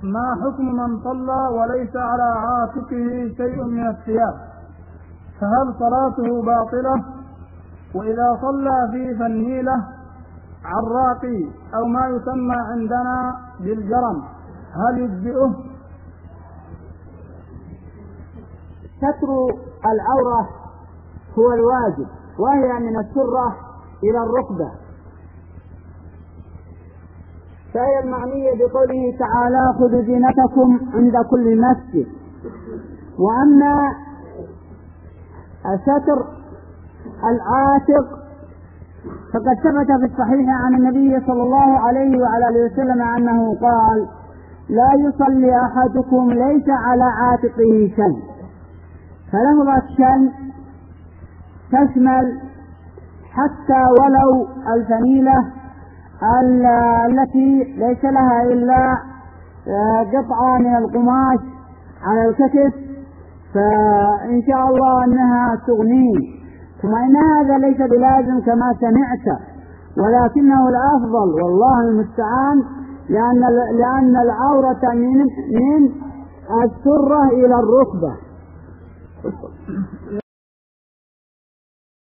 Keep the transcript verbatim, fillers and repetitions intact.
ما حكم من صلى وليس على عاتقه شيء من الثياب؟ فهل صلاته باطلة؟ وإذا صلى في فنيلة عراقي أو ما يسمى عندنا بالجرم هل يجزئه؟ ستر العورة هو الواجب، وهي من السرة إلى الركبة، فهي المعنية بقوله تعالى خذوا زينتكم عند كل مسجد. وأما ستر العاتق فقد ثبت في الصحيح عن النبي صلى الله عليه وعلى اله وسلم أنه قال لا يصلي أحدكم ليس على عاتقه شيء. فلفظة شيء تشمل حتى ولو الفنيلة التي ليس لها إلا قطعة من القماش على الكتف، فإن شاء الله أنها تغنيه. ثم إن هذا ليس بلازم كما سمعت، ولكنه الأفضل والله المستعان، لأن لأن العورة من من السرة إلى الركبة.